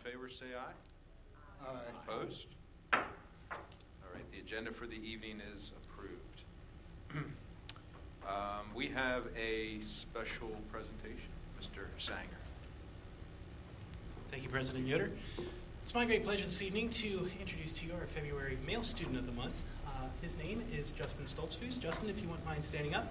favor say aye. Aye. Opposed? All right, the agenda for the evening is approved. We have a special presentation. Mr. Sanger. Thank you, President Yoder. It's my great pleasure this evening to introduce to you our February Male Student of the Month. His name is Justin Stoltzfus. Justin, if you wouldn't mind standing up.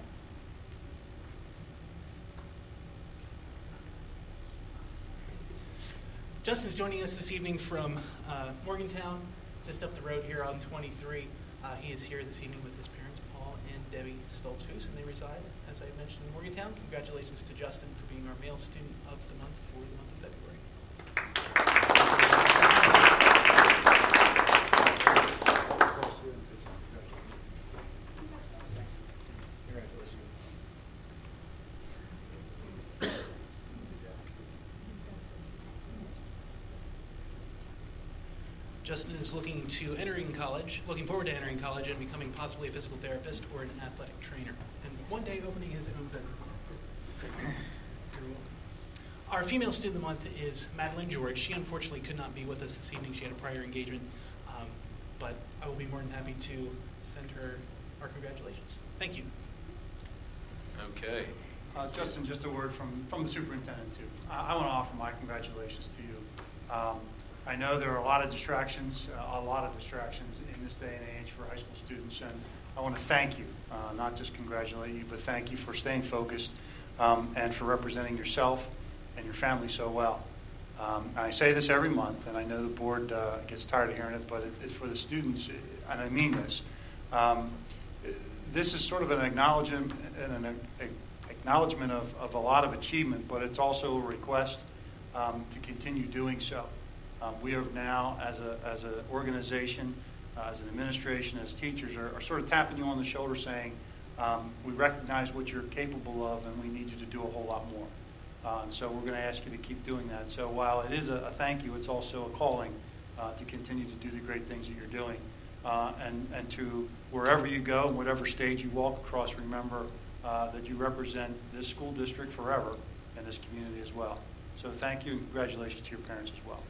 Justin's joining us this evening from Morgantown, just up the road here on 23. He is here this evening with his parents, Paul and Debbie Stoltzfus, and they reside, as I mentioned, in Morgantown. Congratulations to Justin for being our Male Student of the Month for the month of February. Justin is looking forward to entering college and becoming possibly a physical therapist or an athletic trainer, and one day opening his own business. Our female student of the month is Madeline George. She unfortunately could not be with us this evening. She had a prior engagement, but I will be more than happy to send her our congratulations. Thank you. Okay. Justin, just a word from the superintendent, too. I want to offer my congratulations to you. I know there are a lot of distractions in this day and age for high school students, and I want to thank you, not just congratulate you, but thank you for staying focused and for representing yourself and your family so well. I say this every month, and I know the board gets tired of hearing it, but it's for the students, and I mean this. This is sort of an acknowledgement of a lot of achievement, but it's also a request to continue doing so. We are now, as an organization, as an administration, as teachers, are sort of tapping you on the shoulder saying, we recognize what you're capable of and we need you to do a whole lot more. And so we're going to ask you to keep doing that. So while it is a thank you, it's also a calling to continue to do the great things that you're doing. And to wherever you go, whatever stage you walk across, remember that you represent this school district forever and this community as well. So thank you and congratulations to your parents as well.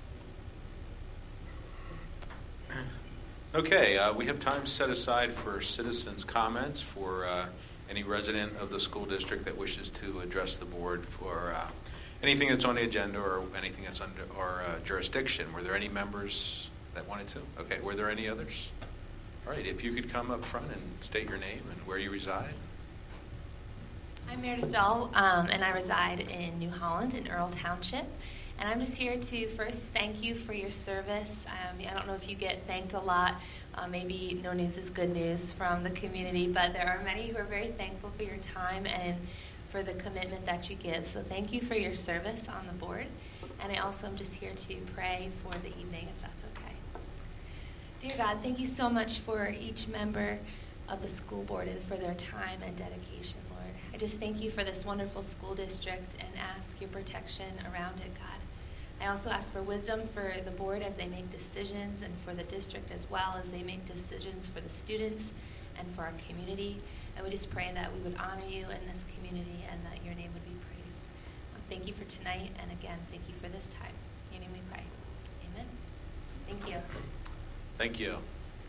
Okay, we have time set aside for citizens' comments for any resident of the school district that wishes to address the board for anything that's on the agenda or anything that's under our jurisdiction. Were there any members that wanted to? Okay, were there any others? All right, if you could come up front and state your name and where you reside. I'm Meredith Dahl, and I reside in New Holland in Earl Township. And I'm just here to first thank you for your service. I don't know if you get thanked a lot. Maybe no news is good news from the community, but there are many who are very thankful for your time and for the commitment that you give. So thank you for your service on the board. And I also am just here to pray for the evening, if that's okay. Dear God, thank you so much for each member of the school board and for their time and dedication, Lord. I just thank you for this wonderful school district and ask your protection around it, God. I also ask for wisdom for the board as they make decisions and for the district as well as they make decisions for the students and for our community. And we just pray that we would honor you in this community and that your name would be praised. Thank you for tonight, and again, thank you for this time. In your name we pray. Amen. Thank you. Thank you.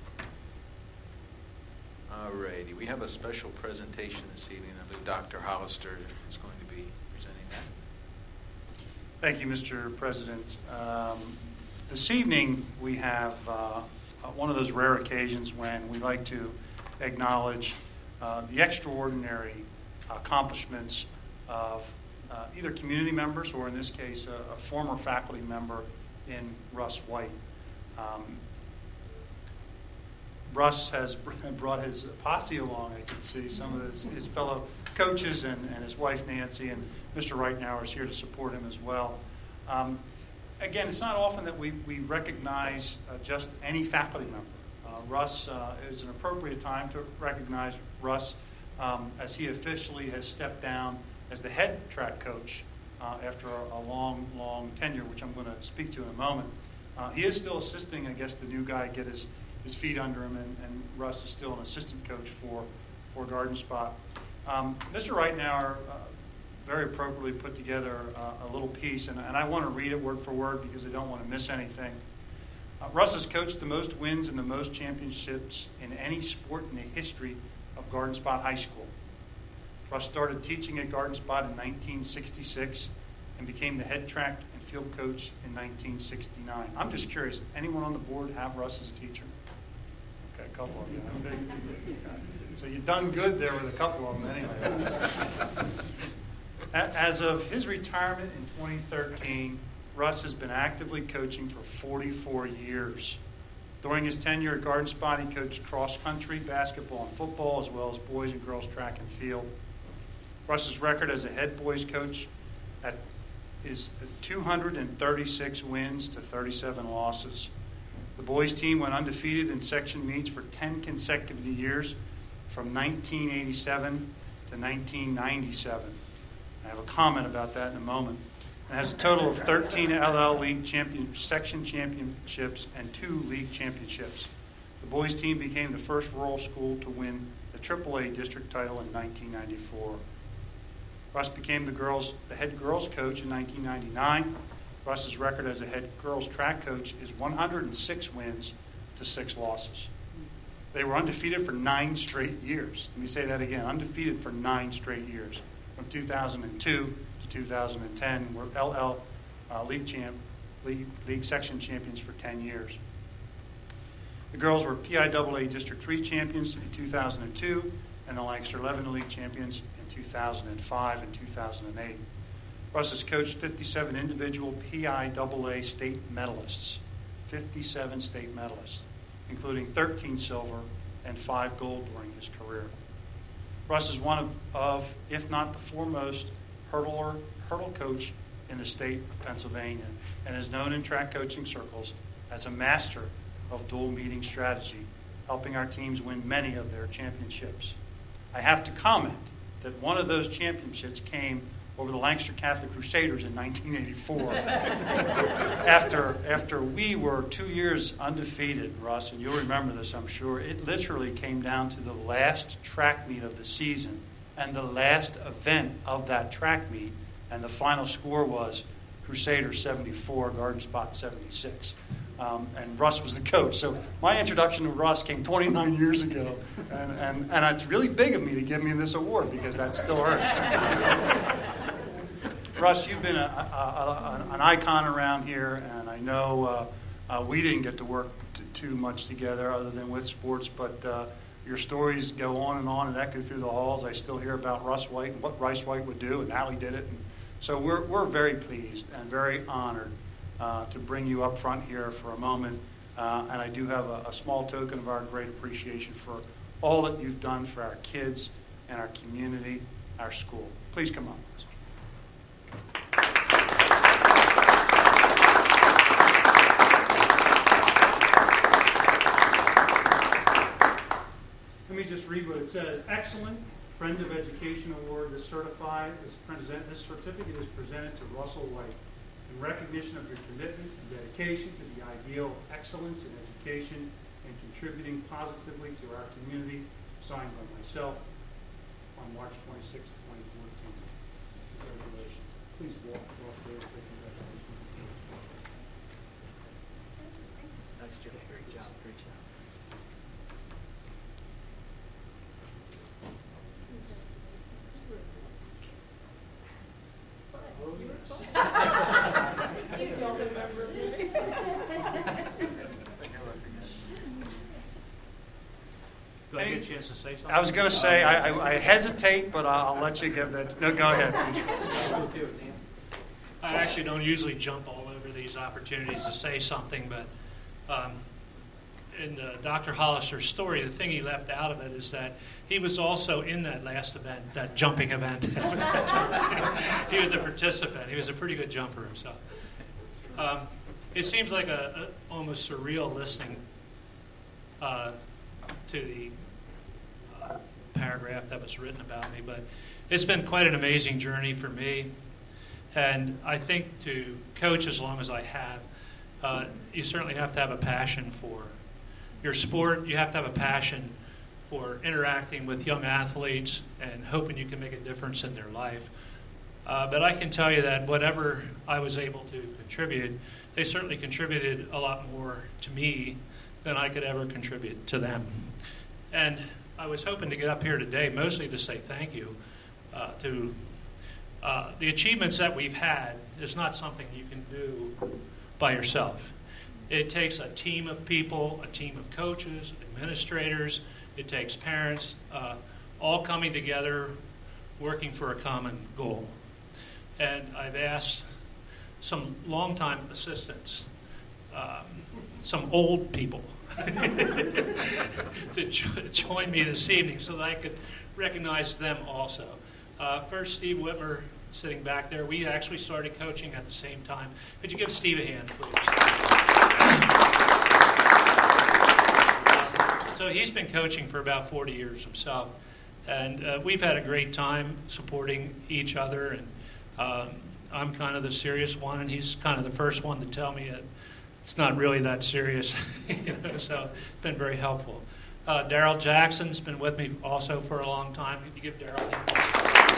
All righty. We have a special presentation this evening. I believe Dr. Hollister is going to be presenting that. Thank you, Mr. President. This evening we have one of those rare occasions when we like to acknowledge the extraordinary accomplishments of either community members or, in this case, a former faculty member in Russ White. Russ has brought his posse along. I can see some of his fellow coaches and his wife Nancy, and Mr. Reitnauer is here to support him as well. Again, it's not often that we recognize just any faculty member. Russ is an appropriate time to recognize Russ as he officially has stepped down as the head track coach after a long tenure, which I'm going to speak to in a moment. He is still assisting, I guess, the new guy get his feet under him, and Russ is still an assistant coach for Garden Spot. Mr. Reitnauer very appropriately put together a little piece, and I want to read it word for word because I don't want to miss anything. Russ has coached the most wins and the most championships in any sport in the history of Garden Spot High School. Russ started teaching at Garden Spot in 1966 and became the head track and field coach in 1969. I'm just curious, anyone on the board have Russ as a teacher? Okay, a couple of you. So you've done good there with a couple of them anyway. As of his retirement in 2013, Russ has been actively coaching for 44 years. During his tenure at Garden Spot, he coached cross-country, basketball, and football, as well as boys and girls track and field. Russ's record as a head boys coach is 236 wins to 37 losses. The boys team went undefeated in section meets for 10 consecutive years from 1987 to 1997. I have a comment about that in a moment. It has a total of 13 LL League section championships and 2 league championships. The boys team became the first rural school to win the AAA district title in 1994. Russ became the head girls coach in 1999. Russ's record as a head girls track coach is 106 wins to 6 losses. They were undefeated for 9 straight years. Let me say that again, undefeated for 9 straight years. From 2002 to 2010, were LL League section champions for 10 years. The girls were PIAA District 3 champions in 2002 and the Lancaster Lebanon League champions in 2005 and 2008. Russ has coached 57 individual PIAA state medalists, 57 state medalists, including 13 silver and 5 gold during his career. Russ is one of, if not the foremost, hurdle coach in the state of Pennsylvania and is known in track coaching circles as a master of dual meeting strategy, helping our teams win many of their championships. I have to comment that one of those championships came over the Lancaster Catholic Crusaders in 1984. After we were 2 years undefeated, Russ, and you'll remember this, I'm sure, it literally came down to the last track meet of the season and the last event of that track meet, and the final score was Crusaders 74, Garden Spot 76. And Russ was the coach. So my introduction to Russ came 29 years ago, and it's really big of me to give me this award because that still hurts. Russ, you've been an icon around here, and I know we didn't get to work too much together other than with sports, but your stories go on and echo through the halls. I still hear about Russ White and what Rice White would do and how he did it. And so we're very pleased and very honored to bring you up front here for a moment. And I do have a small token of our great appreciation for all that you've done for our kids and our community, our school. Please come up. Let me just read what it says. Excellent Friend of Education Award. This certificate is presented to Russell White in recognition of your commitment and dedication to the ideal of excellence in education and contributing positively to our community, signed by myself on March 26, 2014. Congratulations. Please walk across there and take congratulations. Nice job. Great job. Great job. You don't remember me. Do I get a chance to say something? I was going to say, I hesitate, but I'll let you give that. No, go ahead. I actually don't usually jump all over these opportunities to say something, but in Dr. Hollister's story, the thing he left out of it is that he was also in that last event, that jumping event. He was a participant. He was a pretty good jumper himself. It seems like a almost surreal listening to the paragraph that was written about me, but it's been quite an amazing journey for me. And I think to coach as long as I have, you certainly have to have a passion for your sport. You have to have a passion for interacting with young athletes and hoping you can make a difference in their life. But I can tell you that whatever I was able to contribute, they certainly contributed a lot more to me than I could ever contribute to them. And I was hoping to get up here today mostly to say thank you to the achievements that we've had. Is not something you can do by yourself. It takes a team of people, a team of coaches, administrators. It takes parents, all coming together, working for a common goal. And I've asked some longtime assistants, some old people, to join me this evening so that I could recognize them also. First, Steve Whitmer, sitting back there. We actually started coaching at the same time. Could you give Steve a hand, please? So he's been coaching for about 40 years himself. And we've had a great time supporting each other. And I'm kind of the serious one, and he's kind of the first one to tell me it's not really that serious. So it's been very helpful. Daryl Jackson's been with me also for a long time. Could you give Daryl a hand?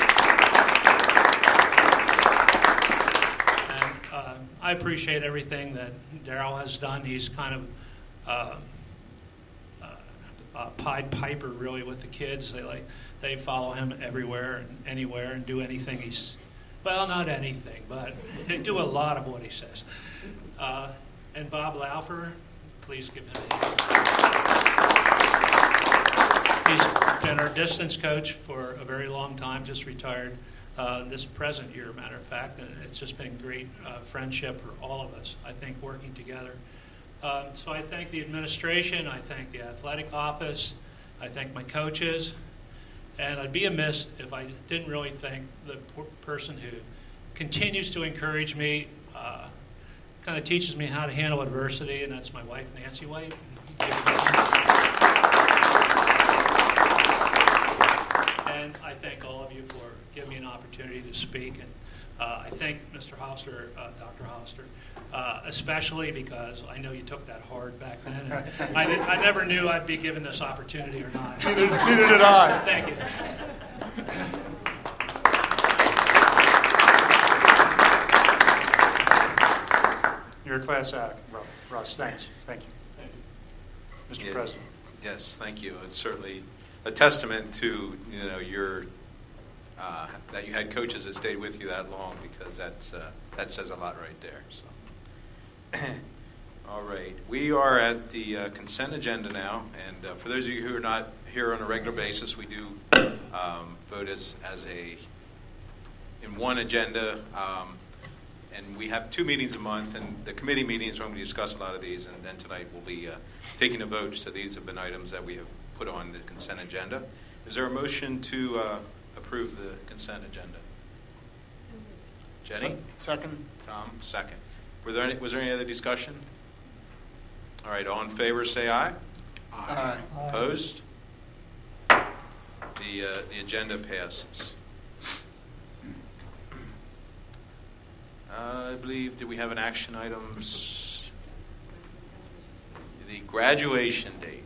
I appreciate everything that Daryl has done. He's kind of a Pied Piper, really, with the kids. They follow him everywhere and anywhere and do anything well, not anything, but they do a lot of what he says. And Bob Laufer, please give him a hand. He's been our distance coach for a very long time, just retired this present year, matter of fact, and it's just been great friendship for all of us, I think, working together. So I thank the administration, I thank the athletic office, I thank my coaches, and I'd be amiss if I didn't really thank the person who continues to encourage me, kind of teaches me how to handle adversity, and that's my wife, Nancy White. And I thank all of you for giving me an opportunity to speak. And I thank Mr. Hollister, Dr. Hollister, especially because I know you took that hard back then. And I never knew I'd be given this opportunity or not. Neither did I. Thank you. You're a class act, Russ. Thanks. Thank you. Thank you. Mr. President. Yes, thank you. It's certainly a testament to your that you had coaches that stayed with you that long, because that says a lot right there. So, all right, we are at the consent agenda now, and for those of you who are not here on a regular basis, we do vote as in one agenda. And we have 2 meetings a month, and the committee meetings are when we discuss a lot of these, and then tonight we'll be taking a vote. So these have been items that we have put on the consent agenda. Is there a motion to approve the consent agenda? Jenny? Second. Tom? Second. Was there any other discussion? All right, all in favor say aye. Aye. Opposed? The agenda passes. I believe, did we have an action item? The graduation date.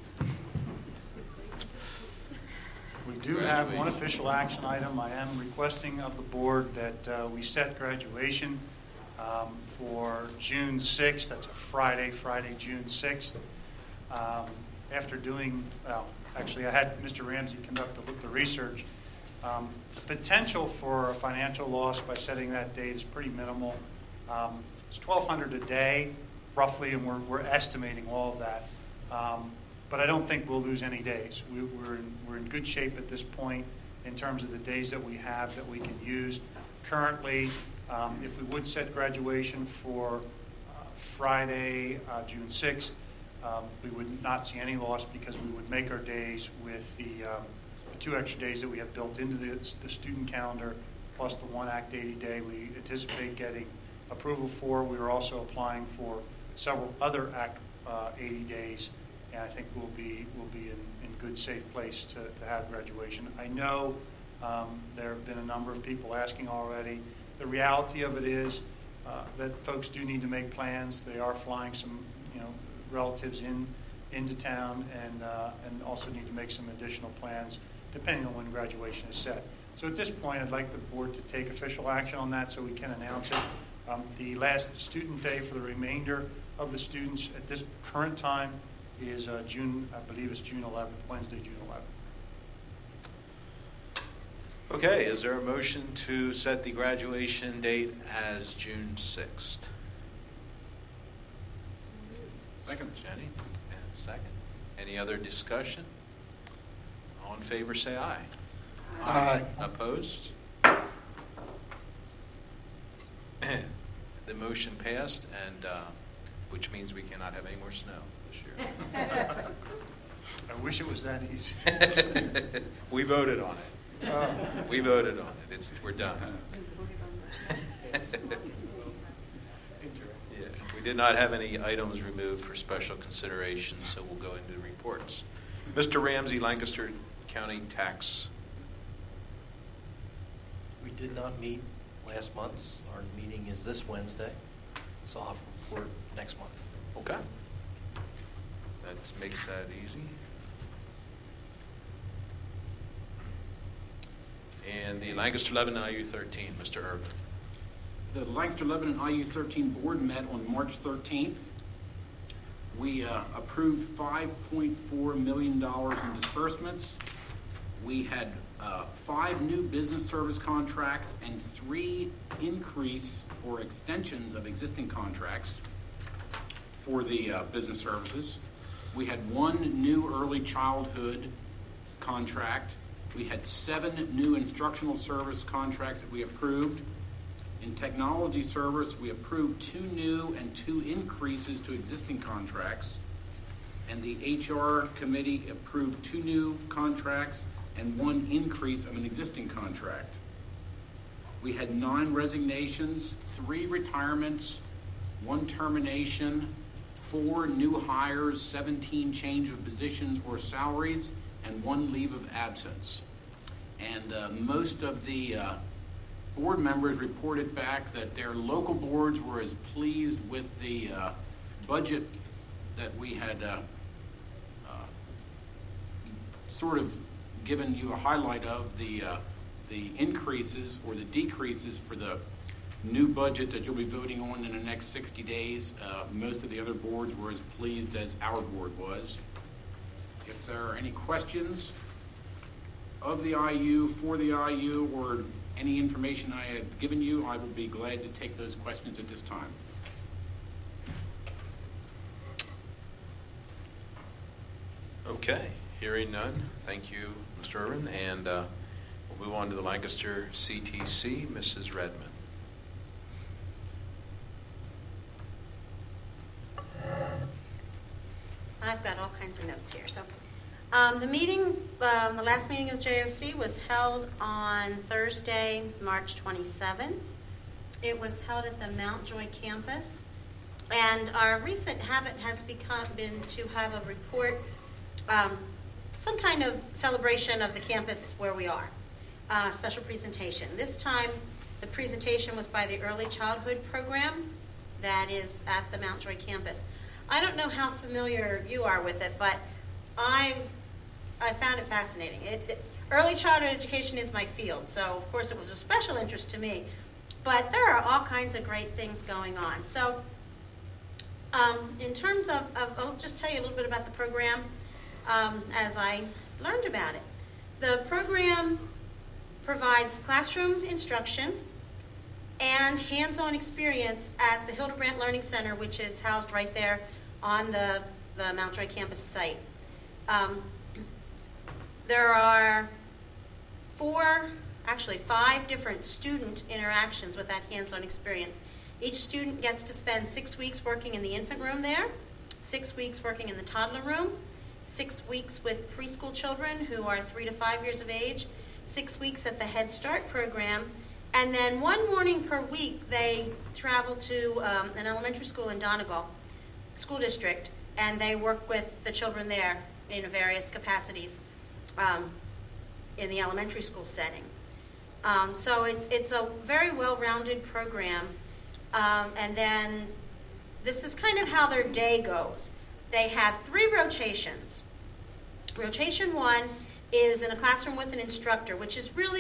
We do have one official action item. I am requesting of the board that we set graduation for June 6th. That's a Friday, June 6th. After doing, actually I had Mr. Ramsey conduct the research. The potential for a financial loss by setting that date is pretty minimal. It's $1,200 a day, roughly, and we're estimating all of that. But I don't think we'll lose any days. We're in good shape at this point in terms of the days that we have that we can use. Currently, if we would set graduation for Friday, June 6th, we would not see any loss, because we would make our days with the 2 extra days that we have built into the student calendar, plus the one Act 80 day we anticipate getting approval for. We are also applying for several other Act 80 days, and I think we'll be in good, safe place to have graduation. I know there have been a number of people asking already. The reality of it is that folks do need to make plans. They are flying some relatives into town, and also need to make some additional plans depending on when graduation is set. So at this point, I'd like the board to take official action on that so we can announce it. The last student day for the remainder of the students at this current time is June 11th, Wednesday, June 11th. Okay, is there a motion to set the graduation date as June 6th? Second. Jenny? And second. Any other discussion? All in favor, say aye. Aye. Opposed? The motion passed, and which means we cannot have any more snow this year. I wish it was that easy. We voted on it. We voted on it. We're done. Yeah, we did not have any items removed for special consideration, so we'll go into the reports. Mr. Ramsey, Lancaster County Tax. We did not meet last month. Our meeting is this Wednesday, so I'll have a report next month. Okay. That makes that easy. And the Lancaster Lebanon IU13, Mr. Irvin. The Lancaster Lebanon IU13 board met on March 13th. We approved $5.4 million in disbursements. We had 5 new business service contracts and 3 increase or extensions of existing contracts for the business services. We had 1 new early childhood contract. We had 7 new instructional service contracts that we approved. In technology service, we approved 2 new and 2 increases to existing contracts. And the HR committee approved 2 new contracts and 1 increase of an existing contract. We had 9 resignations, 3 retirements, 1 termination, 4 new hires, 17 change of positions or salaries, and 1 leave of absence. And most of the board members reported back that their local boards were as pleased with the budget that we had sort of given you a highlight of the increases or the decreases for the new budget that you'll be voting on in the next 60 days. Most of the other boards were as pleased as our board was. If there are any questions of the IU, for the IU, or any information I have given you, I will be glad to take those questions at this time. Okay, hearing none. Thank you, Mr. Irvin. And we'll move on to the Lancaster CTC, Mrs. Redmond. I've got all kinds of notes here. So the last meeting of JOC was held on Thursday, March 27th. It was held at the Mount Joy campus. And our recent habit has been to have a report, some kind of celebration of the campus where we are, a special presentation. This time, the presentation was by the Early Childhood Program that is at the Mount Joy campus. I don't know how familiar you are with it, but I found it fascinating. Early childhood education is my field, so of course it was of special interest to me. But there are all kinds of great things going on. So in terms of I'll just tell you a little bit about the program as I learned about it. The program provides classroom instruction and hands-on experience at the Hildebrandt Learning Center, which is housed right there on the Mount Joy campus site. There are 5 different student interactions with that hands-on experience. Each student gets to spend 6 weeks working in the infant room there, 6 weeks working in the toddler room, 6 weeks with preschool children who are 3 to 5 years of age, 6 weeks at the Head Start program, and then 1 morning per week they travel to an elementary school in Donegal School District, and they work with the children there in various capacities in the elementary school setting. So it's a very well-rounded program. And then this is kind of how their day goes. They have 3 rotations. Rotation 1 is in a classroom with an instructor, which is really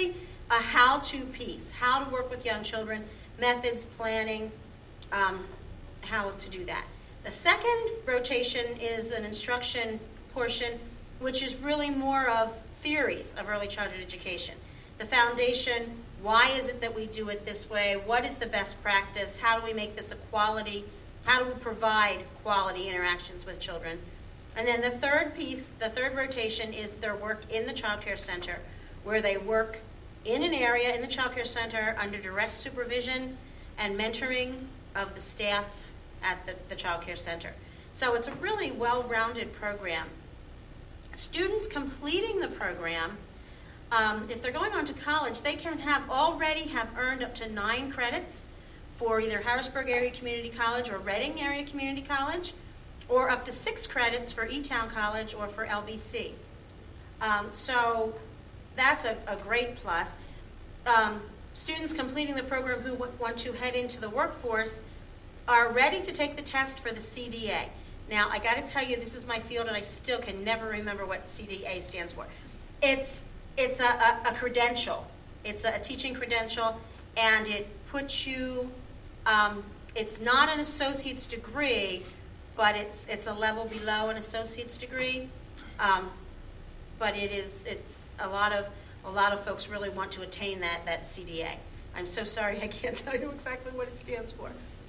a how-to piece, how to work with young children, methods, planning, how to do that. The second rotation is an instruction portion, which is really more of theories of early childhood education. The foundation, why is it that we do it this way? What is the best practice? How do we make this a quality? How do we provide quality interactions with children? And then the third piece, the third rotation, is their work in the Child Care Center, where they work in an area in the Child Care Center under direct supervision and mentoring of the staff at the Child Care Center. So it's a really well-rounded program. Students completing the program, if they're going on to college, they can already have earned up to 9 credits for either Harrisburg Area Community College or Reading Area Community College, or up to 6 credits for E-Town College or for LBC. So that's a great plus. Students completing the program who want to head into the workforce are ready to take the test for the CDA. Now, I got to tell you, this is my field, and I still can never remember what CDA stands for. It's a credential. It's a teaching credential, and it puts you. It's not an associate's degree, but it's a level below an associate's degree. But it's a lot of folks really want to attain that CDA. I'm so sorry I can't tell you exactly what it stands for.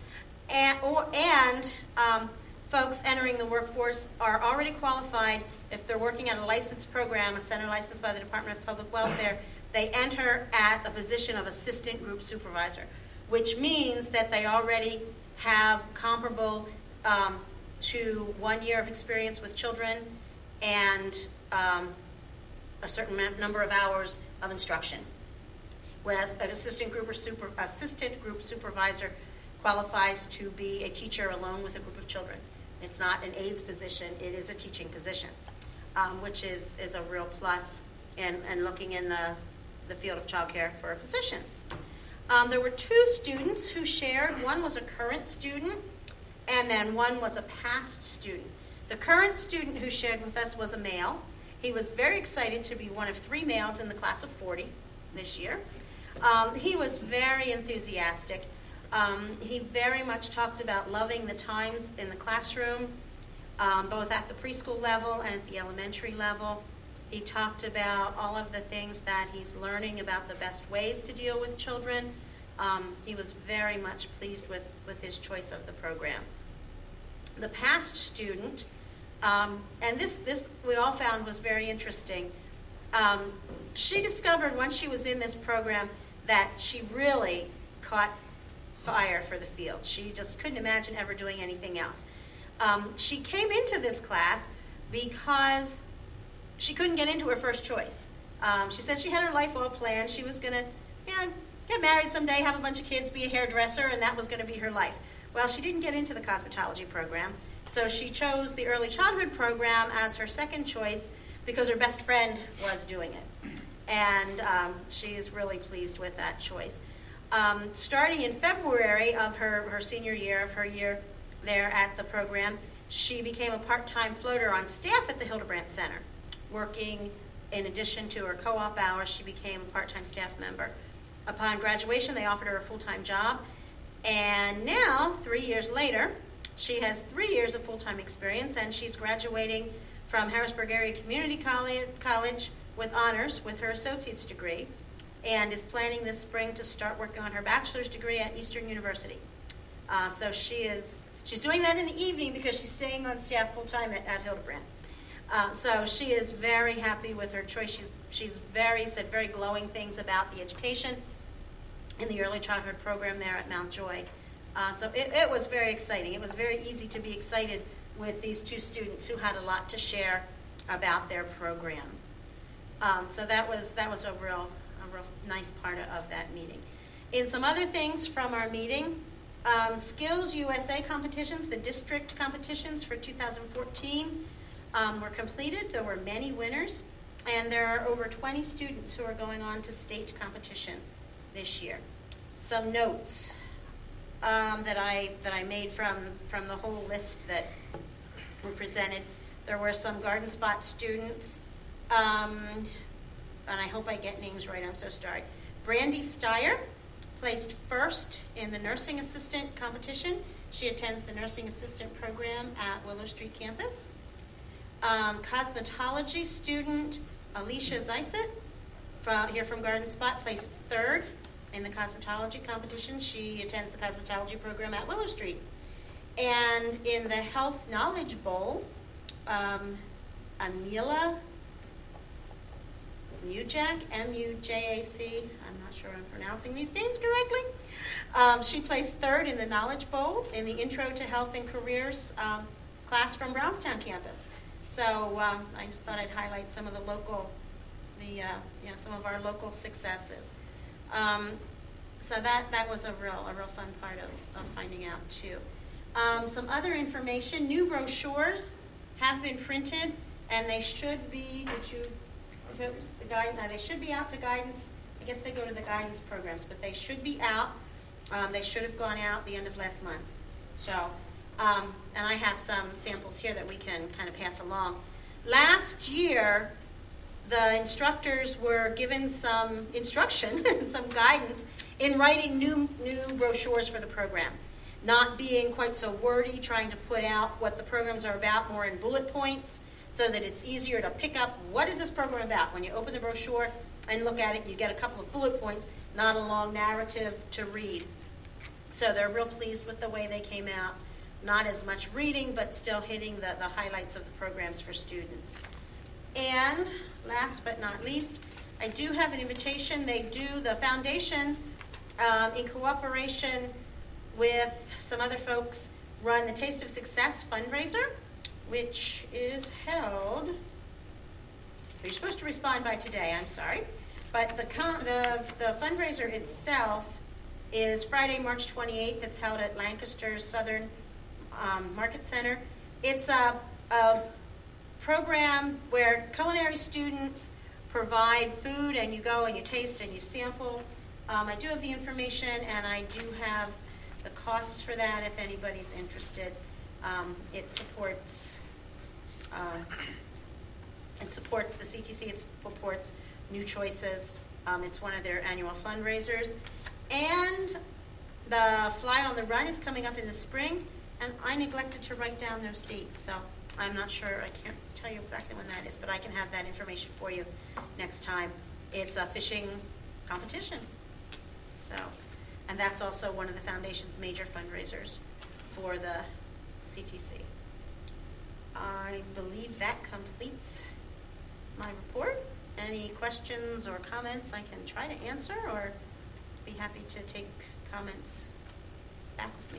And folks entering the workforce are already qualified if they're working at a licensed program, a center licensed by the Department of Public Welfare. They enter at a position of assistant group supervisor, which means that they already have comparable to 1 year of experience with children and a certain number of hours of instruction. Whereas an assistant group supervisor qualifies to be a teacher alone with a group of children. It's not an aides position, it is a teaching position, which is a real plus in looking in the field of childcare for a position. There were 2 students who shared. One was a current student, and then one was a past student. The current student who shared with us was a male. He was very excited to be one of 3 males in the class of 40 this year. He was very enthusiastic. He very much talked about loving the times in the classroom, both at the preschool level and at the elementary level. He talked about all of the things that he's learning about the best ways to deal with children. He was very much pleased with his choice of the program. The past student, and this we all found was very interesting. She discovered once she was in this program that she really caught fire for the field. She just couldn't imagine ever doing anything else. She came into this class because she couldn't get into her first choice. She said she had her life all planned. She was going to get married someday, have a bunch of kids, be a hairdresser, and that was going to be her life. Well, she didn't get into the cosmetology program, so she chose the early childhood program as her second choice because her best friend was doing it. And she's really pleased with that choice. Starting in February of her senior year, of her year there at the program, she became a part-time floater on staff at the Hildebrandt Center. Working in addition to her co-op hours, she became a part-time staff member. Upon graduation, they offered her a full-time job. And now, 3 years later, she has 3 years of full-time experience, and she's graduating from Harrisburg Area Community College with honors with her associate's degree, and is planning this spring to start working on her bachelor's degree at Eastern University. So she's doing that in the evening because she's staying on staff full-time at Hildebrandt. So she is very happy with her choice. She's said very glowing things about the education in the early childhood program there at Mount Joy. So it was very exciting. It was very easy to be excited with these 2 students who had a lot to share about their program. So that was a real nice part of that meeting. In some other things from our meeting, Skills USA competitions, the district competitions for 2014 were completed. There were many winners, and there are over 20 students who are going on to state competition this year. Some notes that I made from the whole list that were presented. There were some Garden Spot students, and I hope I get names right, I'm so sorry. Brandy Steyer placed first in the nursing assistant competition. She attends the nursing assistant program at Willow Street campus. Cosmetology student Alicia Zeisset from Garden Spot placed third in the cosmetology competition. She attends the cosmetology program at Willow Street. And in the Health Knowledge Bowl, Amila Mujac, M-U-J-A-C, I'm not sure I'm pronouncing these names correctly. She placed third in the Knowledge Bowl in the Intro to Health and Careers class from Brownstown campus. So I just thought I'd highlight some of the local, some of our local successes. So that was a real fun part of finding out too. Some other information: new brochures have been printed, and they should be. They should be out to guidance. I guess they go to the guidance programs, but they should be out. They should have gone out the end of last month. So, and I have some samples here that we can kind of pass along. Last year, the instructors were given some instruction and some guidance in writing new brochures for the program. Not being quite so wordy, trying to put out what the programs are about more in bullet points so that it's easier to pick up what is this program about. When you open the brochure and look at it, you get a couple of bullet points, not a long narrative to read. So they're real pleased with the way they came out. Not as much reading, but still hitting the highlights of the programs for students. And last but not least, I do have an invitation. The foundation, in cooperation with some other folks, run the Taste of Success fundraiser, which is held. You're supposed to respond by today, I'm sorry. But the fundraiser itself is Friday, March 28th. It's held at Lancaster's Southern Market Center. It's a program where culinary students provide food, and you go and you taste and you sample. I do have the information, and I do have the costs for that if anybody's interested. It supports the CTC. It supports New Choices. It's one of their annual fundraisers. And the Fly on the Run is coming up in the spring, and I neglected to write down those dates, so I'm not sure. I can't tell you exactly when that is, but I can have that information for you next time. It's a fishing competition. So, and that's also one of the foundation's major fundraisers for the CTC. I believe that completes my report. Any questions or comments I can try to answer, or be happy to take comments back with me.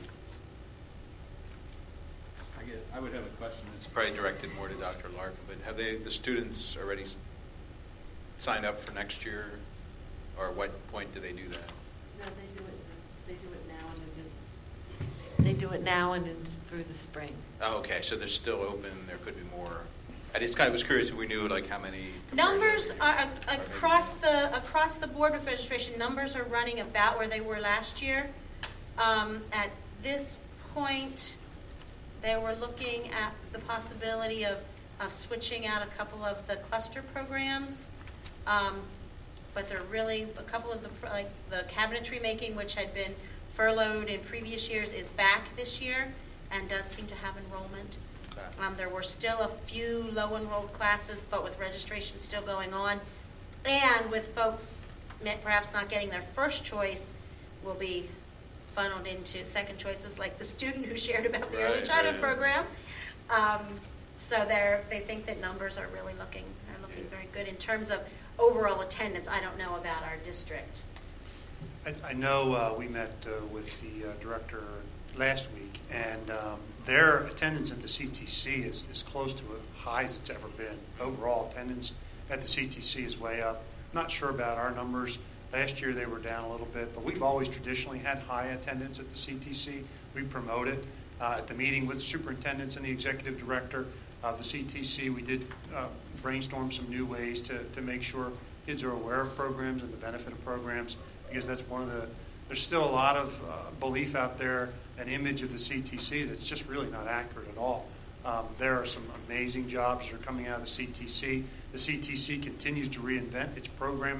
I would have a question. It's probably directed more to Dr. Larkin, but have the students already signed up for next year, or at what point do they do that? No, they do it now, and they do it now and through the spring. Oh, okay. So they're still open. There could be more. I just kind of was curious if we knew like how many. Numbers are across the board with registration. Numbers are running about where they were last year. At this point, they were looking at the possibility of switching out a couple of the cluster programs. But they're really a couple of the cabinetry making, which had been furloughed in previous years, is back this year and does seem to have enrollment. Okay. There were still a few low enrolled classes, but with registration still going on, and with folks perhaps not getting their first choice, will be funneled into second choices, like the student who shared about the early childhood program. So they think that numbers are really looking very good in terms of overall attendance. I don't know about our district. I know we met with the director last week, and their attendance at the CTC is close to as high as it's ever been. Overall attendance at the CTC is way up. I'm not sure about our numbers. Last year they were down a little bit, but we've always traditionally had high attendance at the CTC. We promote it. At the meeting with superintendents and the executive director of the CTC, we did brainstorm some new ways to make sure kids are aware of programs and the benefit of programs, because that's there's still a lot of belief out there, an image of the CTC that's just really not accurate at all. There are some amazing jobs that are coming out of the CTC. The CTC continues to reinvent its programming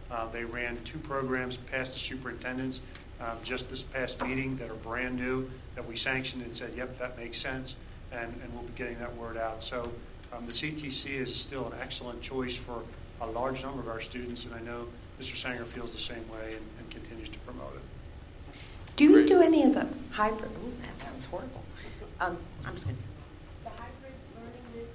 They ran 2 programs past the superintendents just this past meeting that are brand new, that we sanctioned and said, yep, that makes sense, and we'll be getting that word out. So the CTC is still an excellent choice for a large number of our students, and I know Mr. Sanger feels the same way and continues to promote it. Do you do any of the hybrid? Ooh, that sounds horrible. I'm just kidding. The hybrid learning with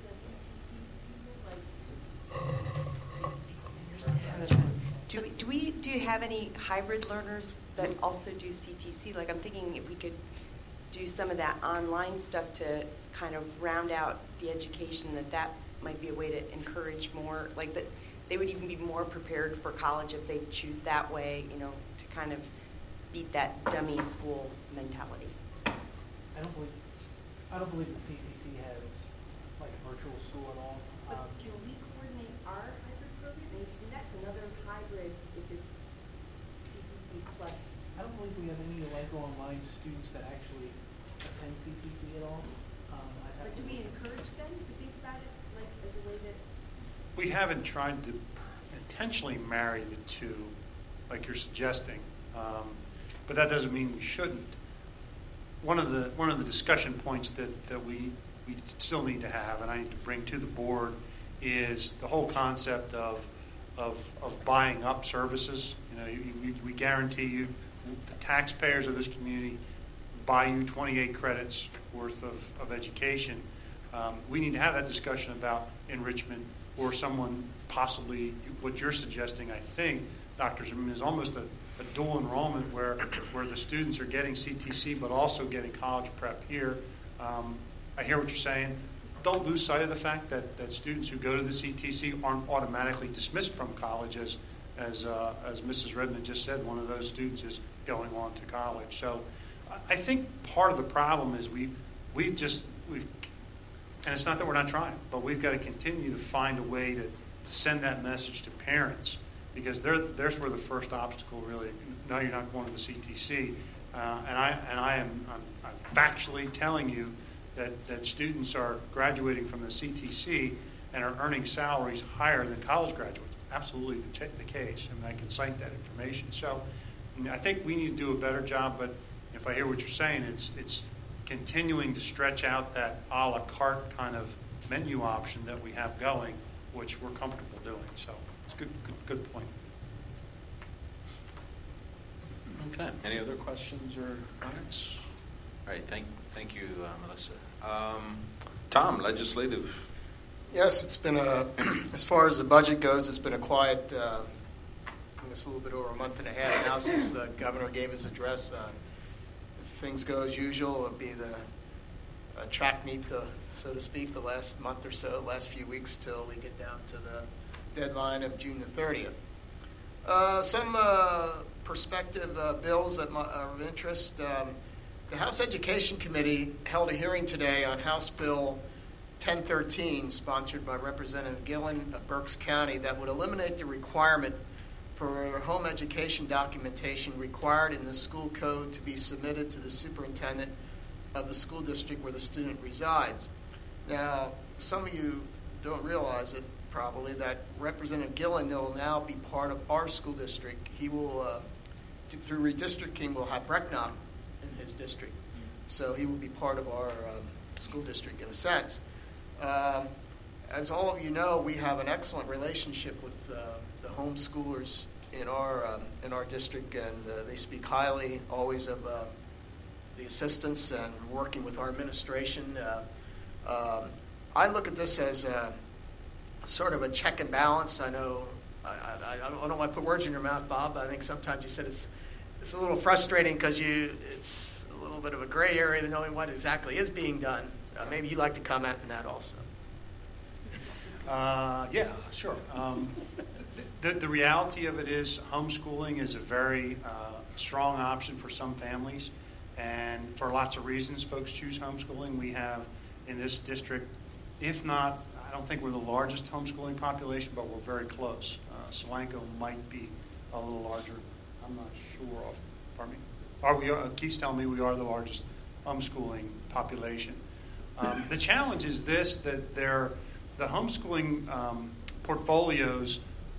the CTC people, Do you have any hybrid learners that also do CTC? Like, I'm thinking if we could do some of that online stuff to kind of round out the education, that might be a way to encourage more, like that they would even be more prepared for college if they choose that way, to kind of beat that dummy school mentality. I don't believe the CTC has like a virtual school at all. but can we coordinate our hybrid program? I mean, that's another hybrid if it's CTC plus. I don't believe we have any online students that actually attend CTC at all. But do we encourage them to think about it like as a way that? We haven't tried to intentionally marry the two, like you're suggesting, but that doesn't mean we shouldn't. One of the discussion points that we still need to have, and I need to bring to the board, is the whole concept of buying up services. We guarantee you, the taxpayers of this community buy you 28 credits worth of education. We need to have that discussion about enrichment, or someone possibly, what you're suggesting, I think, Dr. Zimmerman, is almost a dual enrollment where the students are getting CTC but also getting college prep here. I hear what you're saying. Don't lose sight of the fact that students who go to the CTC aren't automatically dismissed from college, as Mrs. Redmond just said. One of those students is going on to college. So I think part of the problem is we've and it's not that we're not trying, but we've got to continue to find a way to send that message to parents, because there's where the first obstacle really. No, you're not going to the CTC, I'm factually telling you that students are graduating from the CTC and are earning salaries higher than college graduates. Absolutely the case, and I can cite that information. So I think we need to do a better job. But if I hear what you're saying, it's continuing to stretch out that a la carte kind of menu option that we have going, which we're comfortable doing. So it's good point. Okay. Any other questions or comments? All right. Thank you, Melissa. Tom, legislative. Yes, it's been as far as the budget goes, it's been a quiet, I guess a little bit over a month and a half now since the governor gave his address. If things go as usual, it'll be the track meet, so to speak, the last month or so, last few weeks till we get down to the deadline of June the 30th. Some prospective bills that are of interest. The House Education Committee held a hearing today on House Bill 1013, sponsored by Representative Gillen of Berks County, that would eliminate the requirement for home education documentation required in the school code to be submitted to the superintendent of the school district where the student resides. Now, some of you don't realize it probably, that Representative Gillen will now be part of our school district. He will, through redistricting, will have Brecknock in his district. So he will be part of our school district in a sense. As all of you know, we have an excellent relationship with the homeschoolers in our district, and they speak highly always of the assistance and working with our administration. I look at this as sort of a check and balance. I know I don't want to put words in your mouth, Bob, but I think sometimes you said it's a little frustrating because it's a little bit of a gray area knowing what exactly is being done. Maybe you'd like to comment on that also. Yeah, sure. The reality of it is homeschooling is a very strong option for some families, and for lots of reasons folks choose homeschooling. We have in this district, if not, I don't think we're the largest homeschooling population, but we're very close. Solanco might be a little larger. I'm not sure of. Pardon me? Keith's telling me we are the largest homeschooling population. The challenge is this, that the homeschooling portfolios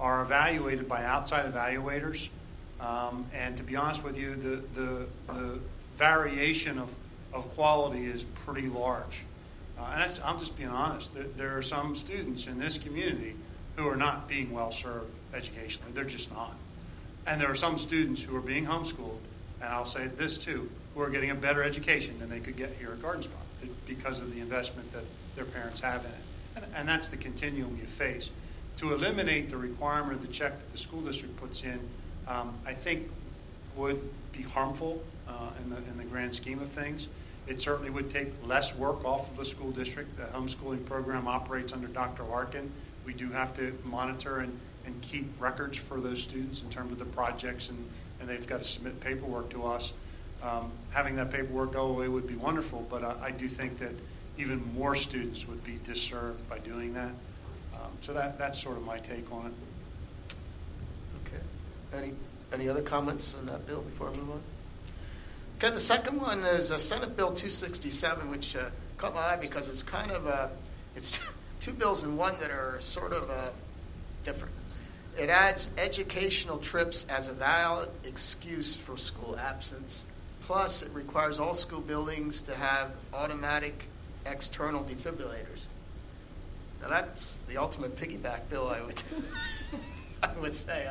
are evaluated by outside evaluators. And to be honest with you, the variation of quality is pretty large. And I'm just being honest. There are some students in this community who are not being well served educationally. They're just not. And there are some students who are being homeschooled, and I'll say this too, who are getting a better education than they could get here at Garden Spot because of the investment that their parents have in it. And that's the continuum you face. To eliminate the requirement of the check that the school district puts in, I think would be harmful in the grand scheme of things. It certainly would take less work off of the school district. The homeschooling program operates under Dr. Larkin. We do have to monitor and keep records for those students in terms of the projects, and they've got to submit paperwork to us. Having that paperwork go away would be wonderful, but I do think that even more students would be disserved by doing that. So that's sort of my take on it. Okay. Any other comments on that bill before I move on? Okay, the second one is Senate Bill 267, which caught my eye because it's kind of it's two bills in one that are sort of different. It adds educational trips as a valid excuse for school absence. Plus, it requires all school buildings to have automatic external defibrillators. Now, that's the ultimate piggyback bill, I would say.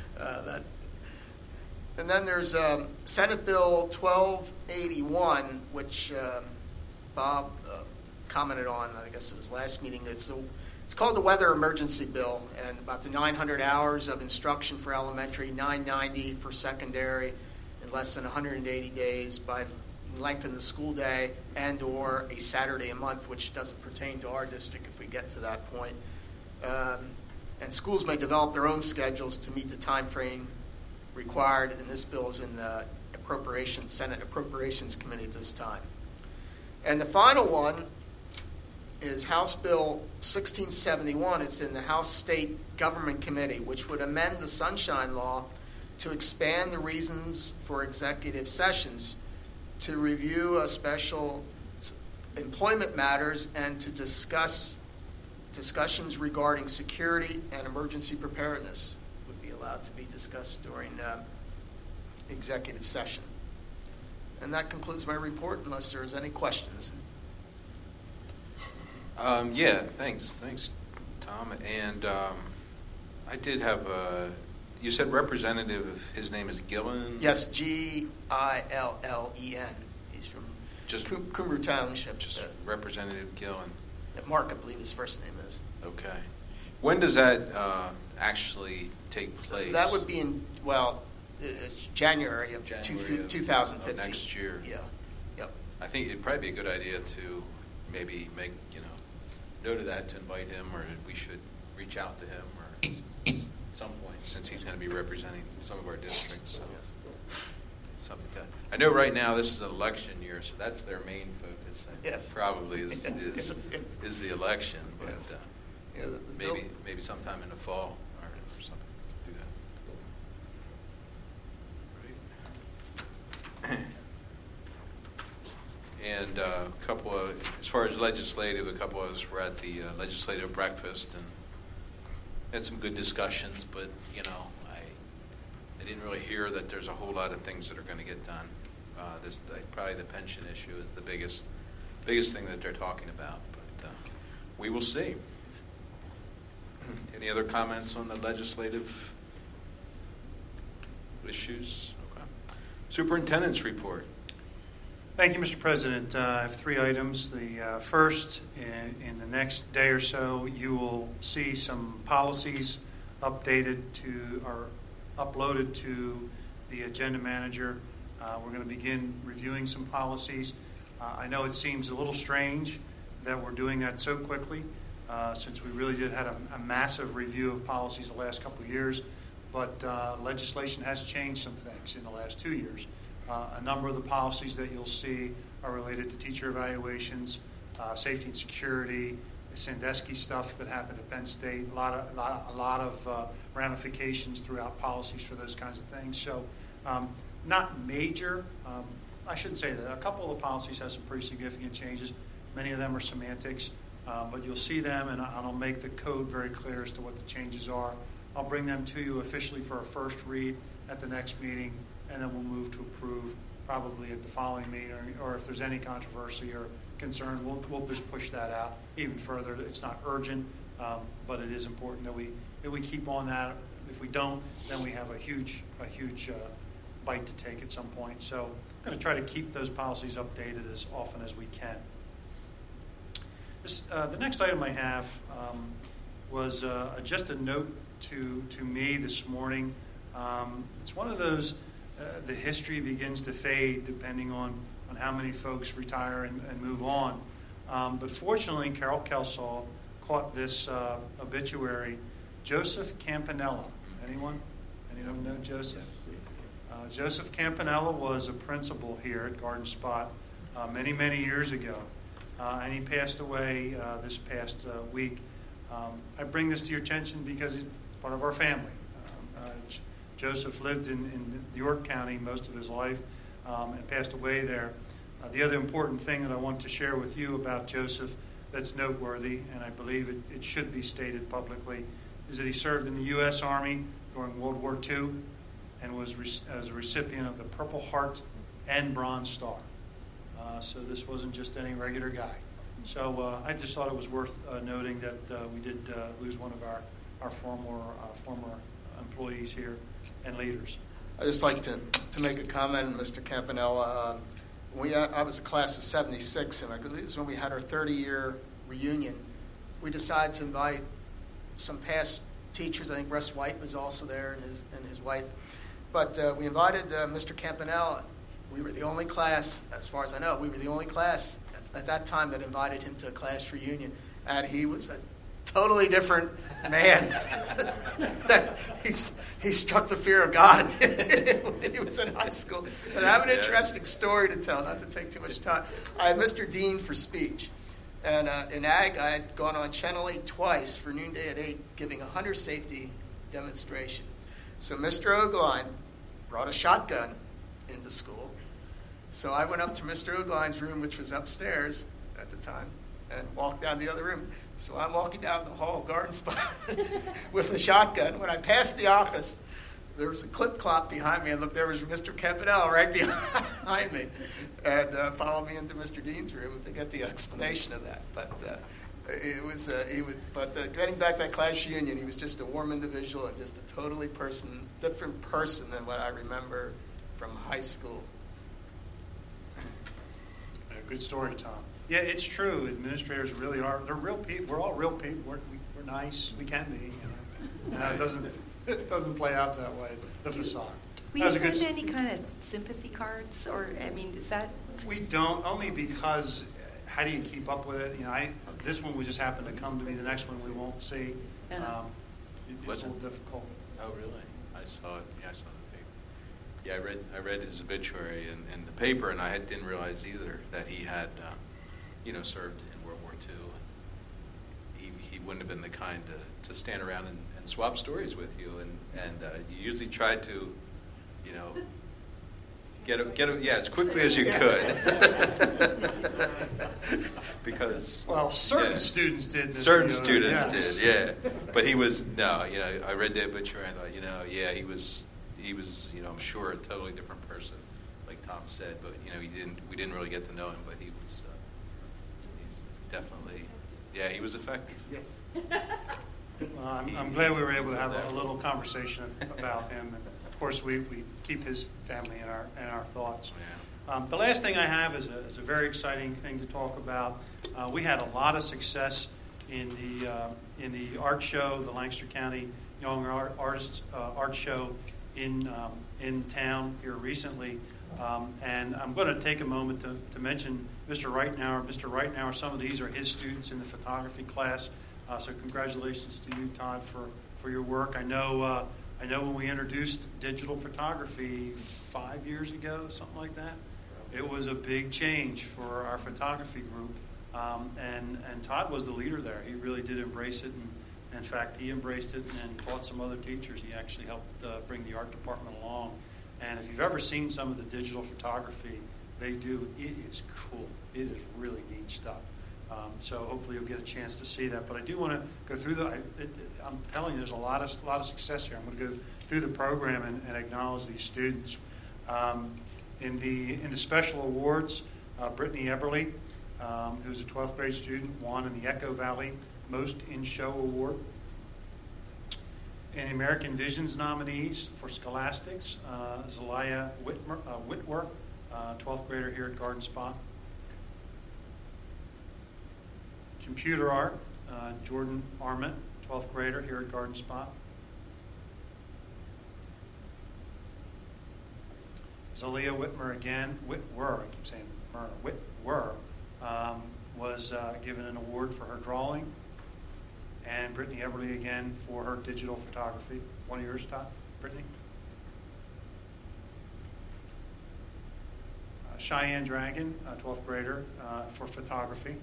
And then there's Senate Bill 1281, which Bob commented on, I guess it was last meeting. It's called the Weather Emergency Bill, and about the 900 hours of instruction for elementary, 990 for secondary, in less than 180 days by lengthen the school day and or a Saturday a month, which doesn't pertain to our district if we get to that point. And schools may develop their own schedules to meet the time frame required, and this bill is in the Senate Appropriations Committee at this time. And the final one is House Bill 1671. It's in the House State Government Committee, which would amend the Sunshine Law to expand the reasons for executive sessions, to review special employment matters, and to discussions regarding security and emergency preparedness would be allowed to be discussed during executive session. And that concludes my report, unless there's any questions. Yeah, thanks, Tom. And I did have you said representative, his name is Gillen? Yes, Gillen. He's from Cumru Township. Just Representative Gillen. Mark, I believe his first name is. Okay. When does that actually take place? That would be in, January of 2015. Of next year. Yeah. Yep. I think it'd probably be a good idea to maybe make, note of that, to invite him, or we should reach out to him or at some point, since he's going to be representing some of our districts. So something like that. I know right now this is an election year, so that's their main focus. Yes. Probably is the election, but yes. Maybe sometime in the fall or something. Do that. Right. And a couple of, as far as legislative, a couple of us were at the legislative breakfast and had some good discussions, but, I didn't really hear that there's a whole lot of things that are going to get done. Probably the pension issue is the biggest thing that they're talking about, but we will see. Any other comments on the legislative issues? Okay. Superintendent's report. Thank you, Mr. President. I have 3 items. The first, in the next day or so, you will see some policies updated or uploaded to the agenda manager. We're going to begin reviewing some policies. I know it seems a little strange that we're doing that so quickly, since we really did have a massive review of policies the last couple of years, but legislation has changed some things in the last 2 years. A number of the policies that you'll see are related to teacher evaluations, safety and security, the Sandusky stuff that happened at Penn State, a lot of ramifications throughout policies for those kinds of things. So not major. I shouldn't say that. A couple of the policies have some pretty significant changes. Many of them are semantics, but you'll see them, and I'll make the code very clear as to what the changes are. I'll bring them to you officially for a first read at the next meeting, and then we'll move to approve probably at the following meeting, or if there's any controversy or concern, we'll just push that out even further. It's not urgent, but it is important that we keep on that. If we don't, then we have a huge bite to take at some point. So I'm going to try to keep those policies updated as often as we can. The next item I have was just a note to me this morning. It's one of those, the history begins to fade depending on how many folks retire and move on. But fortunately, Carol Kelsall caught this obituary. Joseph Campanella. Anyone know Joseph? Joseph Campanella was a principal here at Garden Spot many, many years ago. And he passed away this past week. I bring this to your attention because he's part of our family. Joseph lived in York County most of his life and passed away there. The other important thing that I want to share with you about Joseph that's noteworthy, and I believe it should be stated publicly, is that he served in the U.S. Army during World War II and was as a recipient of the Purple Heart and Bronze Star. So this wasn't just any regular guy. So I just thought it was worth noting that we did lose one of our former employees here and leaders. I'd just like to make a comment on Mr. Campanella. I was a class of 76, and I believe it was when we had our 30-year reunion. We decided to invite some past teachers. I think Russ White was also there and his wife. But we invited Mr. Campanella. We were the only class, as far as I know, at that time that invited him to a class reunion. And he was a totally different man. He struck the fear of God when he was in high school. And I have an interesting story to tell, not to take too much time. I had Mr. Dean for speech. And in Ag, I had gone on Channel 8 twice for Noonday at 8, giving a hunter safety demonstration. So Mr. Ogline brought a shotgun into school. So I went up to Mr. Ogline's room, which was upstairs at the time, and walked down the other room. So I'm walking down the hall of Garden Spot with a shotgun. When I passed the office, there was a clip-clop behind me, and look, there was Mr. Campanella right behind me, and followed me into Mr. Dean's room to get the explanation of that. But getting back to that class reunion, he was just a warm individual and just a totally different person than what I remember from high school. Good story, Tom. Yeah, it's true. Administrators really are. They're real people. We're all real people. We're nice. We can be. It doesn't play out that way. The facade. We send any kind of sympathy cards, or is that? We don't, only because how do you keep up with it? This one we just happened to come to me. The next one we won't see. It's a little difficult. Oh, really? I saw it. Yeah, I saw it. Yeah, I read his obituary in the paper, and I didn't realize either that he had, served in World War II. He wouldn't have been the kind to stand around and swap stories with you, and you usually tried to, get as quickly as you could. Because certain students did. Certain students did, yeah. But he was I read the obituary, and I thought, he was. He was, I'm sure, a totally different person, like Tom said. But we didn't really get to know him. But he's definitely, he was effective. Yes. I'm glad we were able to have a little conversation about him. And of course, we keep his family in our thoughts. Yeah. The last thing I have is a very exciting thing to talk about. We had a lot of success in the art show, the Lancaster County Young Artists Art Show in town here recently, and I'm going to take a moment to mention Mr. Reitnauer. Mr. Reitnauer, some of these are his students in the photography class, so congratulations to you, Todd, for your work. I know when we introduced digital photography 5 years ago, something like that, it was a big change for our photography group, and Todd was the leader there. He really did embrace it, and in fact, he embraced it and taught some other teachers. He actually helped bring the art department along. And if you've ever seen some of the digital photography they do, it is cool. It is really neat stuff. So hopefully you'll get a chance to see that. But I do want to go through I'm telling you, there's a lot of success here. I'm going to go through the program and acknowledge these students. In the special awards, Brittany Eberly, who's a 12th grade student, won in the Echo Valley Most In-Show Award. In the American Visions nominees for Scholastics, Zelaya Whitworth, 12th grader here at Garden Spot. Computer art, Jordan Arment, 12th grader here at Garden Spot. Zelaya Whitmer again, Whitwer, I keep saying Whitwer, was given an award for her drawing. And Brittany Eberly again for her digital photography. One of yours, Todd? Brittany? Cheyenne Dragon, 12th grader, for photography.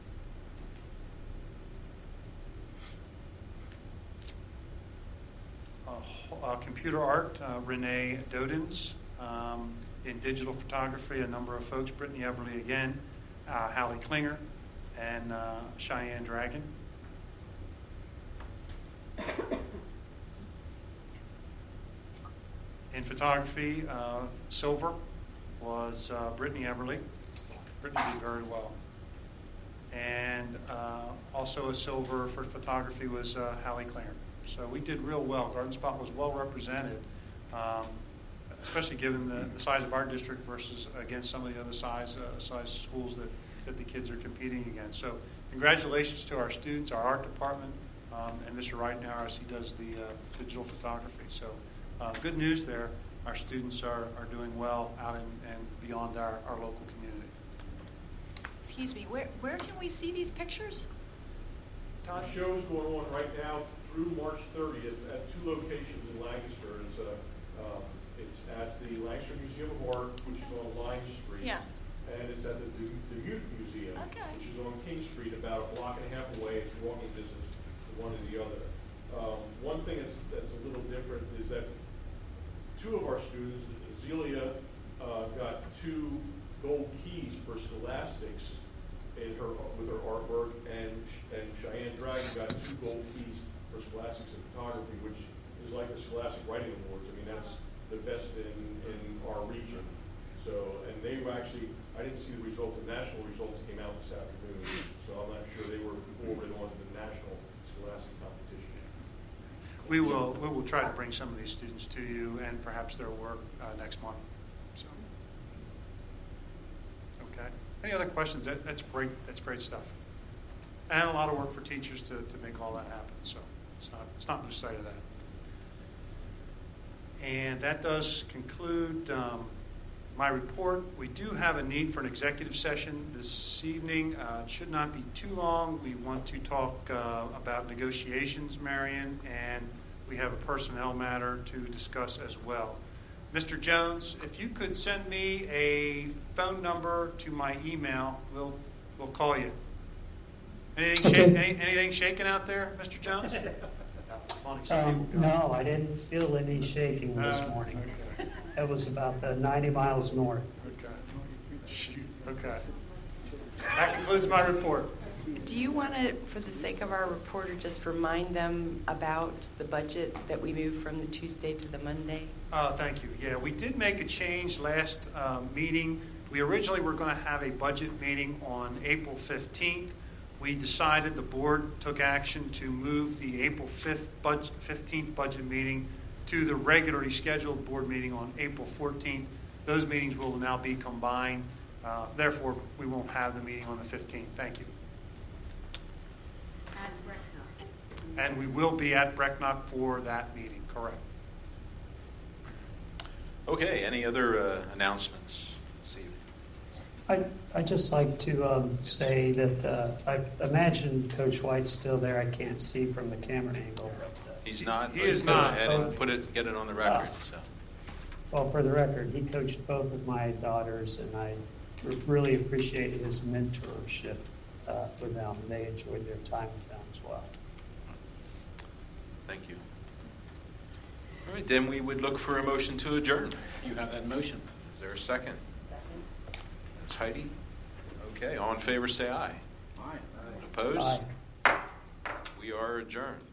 Computer art, Renee Dodens. In digital photography, a number of folks, Brittany Eberly again, Hallie Klinger, and Cheyenne Dragon. In photography, silver was Brittany Eberly. Brittany did very well. And also a silver for photography was Hallie Klinger. So we did real well. Garden Spot was well represented, especially given the size of our district versus against some of the other size schools that the kids are competing against. So congratulations to our students, our art department, and Mr. Reitenauer as he does the digital photography. So good news there. Our students are doing well out and beyond our local community. Excuse me, where can we see these pictures? The show's going on right now through March 30th at 2 locations in Lancaster. It's at the Lancaster Museum of Art, which is on Lime Street. Yeah. And it's at the Youth Museum, which is on King Street, about a block and a half away. It's walking distance to one and the other. One thing that's a little different is that 2 of our students, Zelia, got 2 gold keys for Scholastics with her artwork, and Cheyenne Dragon got 2 gold keys for Scholastics in photography, which is like the Scholastic Writing Awards. I mean, that's the best in our region. So, and they were actually, I didn't see the results. The national results came out this afternoon, so I'm not sure they were forwarded on to the national Scholastic competition. We will try to bring some of these students to you and perhaps their work next month. So, okay. Any other questions? That's great. That's great stuff. And a lot of work for teachers to make all that happen. So let's not lose sight of that. And that does conclude my report. We do have a need for an executive session this evening. It should not be too long. We want to talk about negotiations, Marion, and we have a personnel matter to discuss as well. Mr. Jones, if you could send me a phone number to my email, we'll call you. Anything shaking out there, Mr. Jones? No, I didn't feel any shaking this morning. Okay. It was about 90 miles north. Okay. That concludes my report. Do you want to, for the sake of our reporter, just remind them about the budget that we moved from the Tuesday to the Monday? Thank you. Yeah, we did make a change last meeting. We originally were going to have a budget meeting on April 15th. We decided, the board took action to move the April 15th budget meeting to the regularly scheduled board meeting on April 14th. Those meetings will now be combined. Therefore, we won't have the meeting on the 15th. Thank you. And we will be at Brecknock for that meeting, correct. Okay, any other announcements this evening? I'd just like to say that I imagine Coach White's still there. I can't see from the camera angle. He's not. He is not. Go ahead and get it on the record. So. Well, for the record, he coached both of my daughters, and I really appreciated his mentorship for them. They enjoyed their time with them as well. Thank you. All right, then we would look for a motion to adjourn. You have that motion. Is there a second? That's Heidi. Okay, all in favor say aye. Opposed? Aye. We are adjourned.